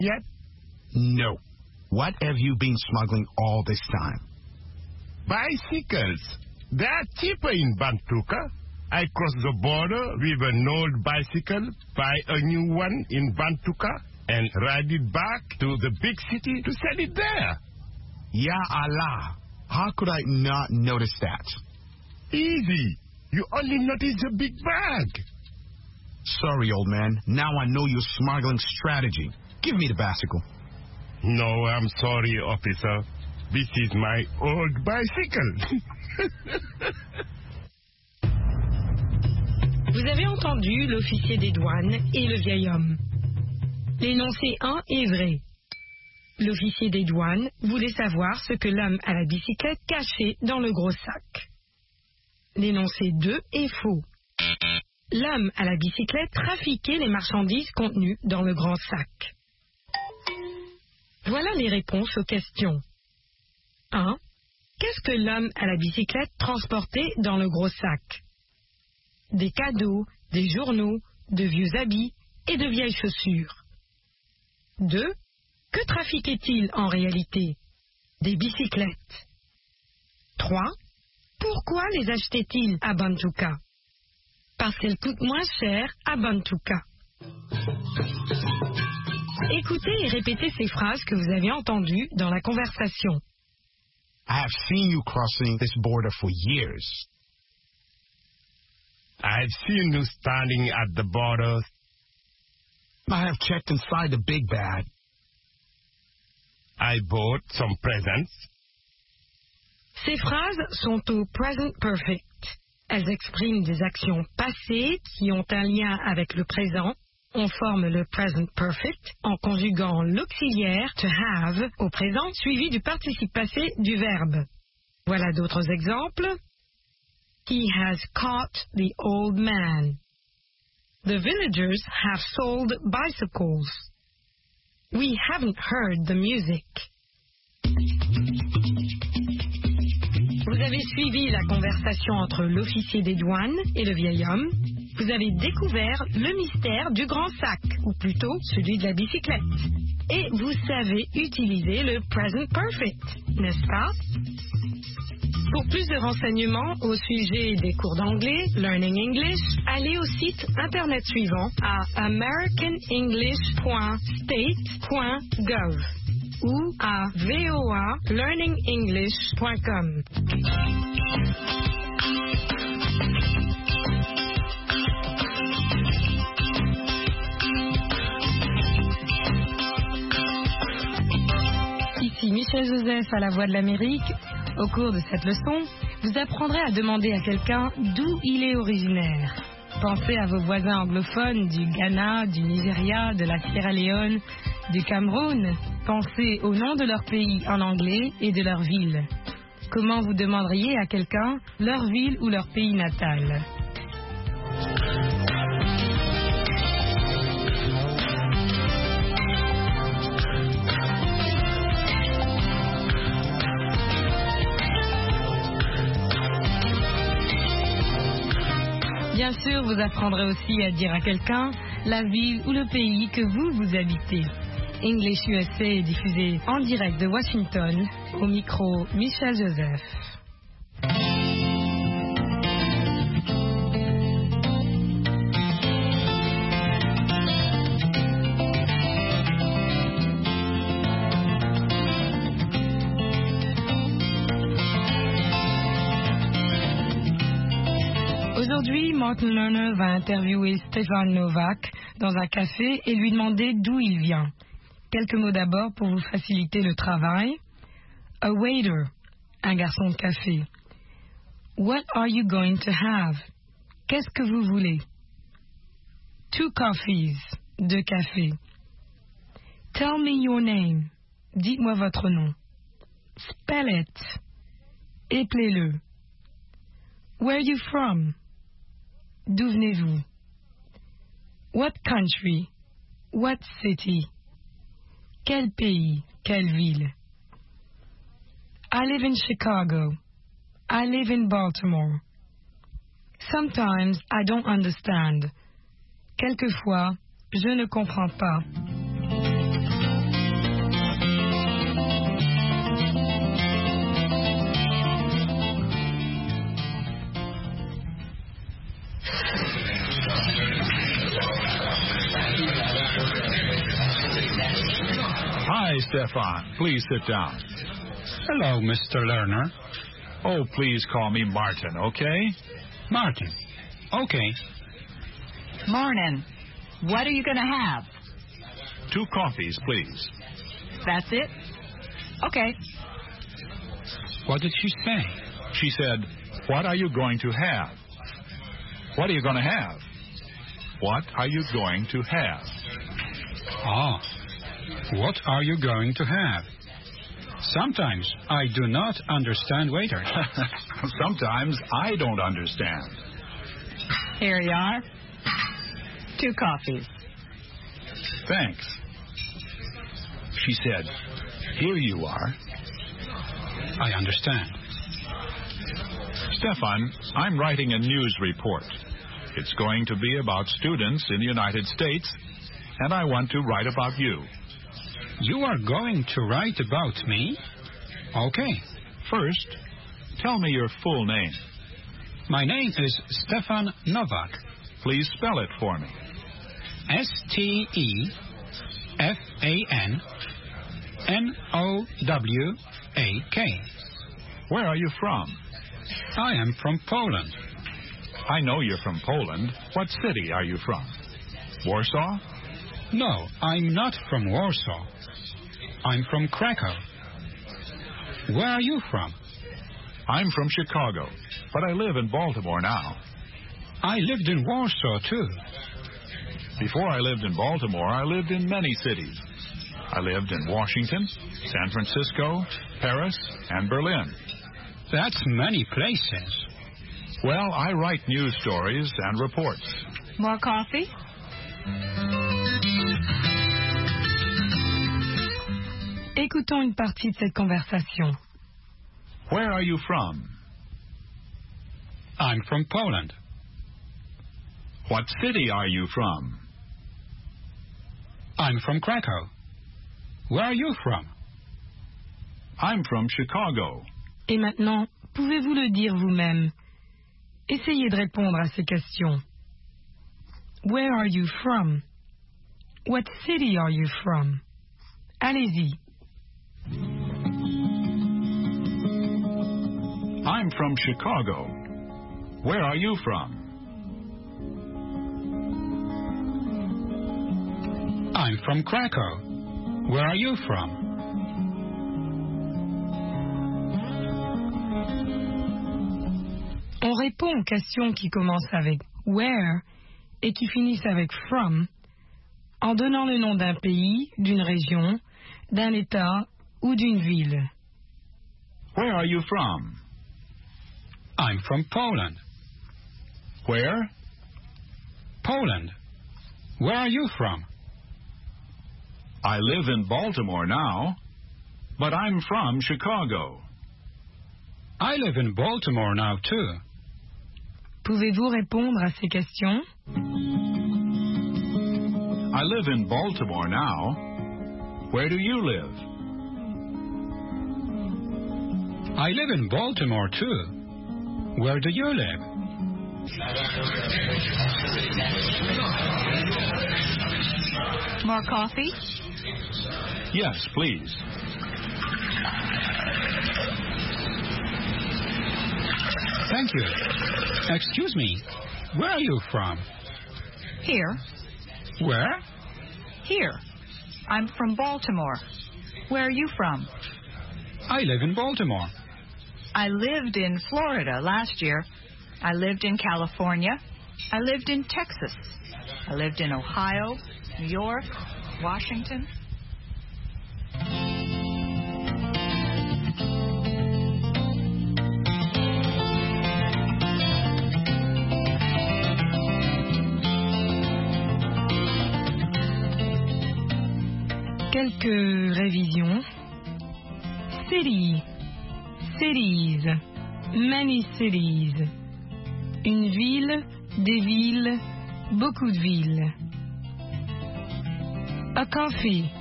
yet? No. What have you been smuggling all this time? Bicycles. They are cheaper in Bantuka. I cross the border with an old bicycle, buy a new one in Bantuka, and ride it back to the big city to sell it there. Ya Allah. How could I not notice that? Easy. You only notice the big bag. Sorry, old man. Now I know your smuggling strategy. Give me the bicycle. No, I'm sorry, officer. This is my old bicycle. Vous avez entendu l'officier des douanes et le vieil homme. L'énoncé 1 est vrai. L'officier des douanes voulait savoir ce que l'homme à la bicyclette cachait dans le gros sac. L'énoncé 2 est faux. L'homme à la bicyclette trafiquait les marchandises contenues dans le grand sac. Voilà les réponses aux questions. 1. Qu'est-ce que l'homme à la bicyclette transportait dans le gros sac? Des cadeaux, des journaux, de vieux habits et de vieilles chaussures. 2. Que trafiquait-il en réalité? Des bicyclettes. 3. Pourquoi les achetait-il à Bantuka? Parce qu'elles coûtent moins cher à Bantuka. Écoutez et répétez ces phrases que vous avez entendues dans la conversation. I have seen you crossing this border for years. I've seen you standing at the border. I have checked inside the big bag. I bought some presents. Ces phrases sont au present perfect. Elles expriment des actions passées qui ont un lien avec le présent. On forme le present perfect en conjuguant l'auxiliaire to have au présent suivi du participe passé du verbe. Voilà d'autres exemples. He has caught the old man. The villagers have sold bicycles. We haven't heard the music. Vous avez suivi la conversation entre l'officier des douanes et le vieil homme. Vous avez découvert le mystère du grand sac, ou plutôt celui de la bicyclette. Et vous savez utiliser le present perfect, n'est-ce pas? Pour plus de renseignements au sujet des cours d'anglais, Learning English, allez au site internet suivant à americanenglish.state.gov ou à voalearningenglish.com. Ici Michel Joseph à la Voix de l'Amérique. Au cours de cette leçon, vous apprendrez à demander à quelqu'un d'où il est originaire. Pensez à vos voisins anglophones du Ghana, du Nigeria, de la Sierra Leone, du Cameroun. Pensez au nom de leur pays en anglais et de leur ville. Comment vous demanderiez à quelqu'un leur ville ou leur pays natal? Bien sûr, vous apprendrez aussi à dire à quelqu'un la ville ou le pays que vous habitez. English USA est diffusé en direct de Washington. Au micro, Michel Joseph. Aujourd'hui, Martin Lerner va interviewer Stefan Novak dans un café et lui demander d'où il vient. Quelques mots d'abord pour vous faciliter le travail. A waiter, un garçon de café. What are you going to have? Qu'est-ce que vous voulez? 2 coffees, 2 cafés. Tell me your name. Dites-moi votre nom. Spell it. Éplez-le. Where are you from? D'où venez-vous? What country? What city? Quel pays? Quelle ville? I live in Chicago. I live in Baltimore. Sometimes I don't understand. Quelquefois, je ne comprends pas. Hi, Stefan. Please sit down. Hello, Mr. Lerner. Oh, please call me Martin, okay? Martin. Okay. Morning. What are you going to have? 2 coffees, please. That's it? Okay. What did she say? She said, what are you going to have? What are you going to have? What are you going to have? Ah, what are you going to have? Sometimes I do not understand waiters. Sometimes I don't understand. Here you are. 2 coffees. Thanks. She said, here you are. I understand. Stefan, I'm writing a news report. It's going to be about students in the United States, and I want to write about you. You are going to write about me? Okay. First, tell me your full name. My name is Stefan Novak. Please spell it for me. Stefannowak. Where are you from? I am from Poland. I know you're from Poland. What city are you from? Warsaw? No, I'm not from Warsaw. I'm from Krakow. Where are you from? I'm from Chicago, but I live in Baltimore now. I lived in Warsaw, too. Before I lived in Baltimore, I lived in many cities. I lived in Washington, San Francisco, Paris, and Berlin. That's many places. Well, I write news stories and reports. More coffee? Écoutons une partie de cette conversation. Where are you from? I'm from Poland. What city are you from? I'm from Krakow. Where are you from? I'm from Chicago. Et maintenant, pouvez-vous le dire vous-même? Essayez de répondre à ces questions. Where are you from? What city are you from? Allez-y. I'm from Chicago. Where are you from? I'm from Krakow. Where are you from? On répond aux questions qui commencent avec where et qui finissent avec from en donnant le nom d'un pays, d'une région, d'un État ou d'une ville. Where are you from? I'm from Poland. Where? Poland. Where are you from? I live in Baltimore now, but I'm from Chicago. I live in Baltimore now, too. Pouvez-vous répondre à ces questions? I live in Baltimore now. Where do you live? I live in Baltimore, too. Where do you live? More coffee? Yes, please. Thank you. Excuse me. Where are you from? Here. Where? Here. I'm from Baltimore. Where are you from? I live in Baltimore. I lived in Florida last year. I lived in California. I lived in Texas. I lived in Ohio, New York, Washington. Quelques révisions. City, cities, many cities. Une ville, des villes, beaucoup de villes. A coffee,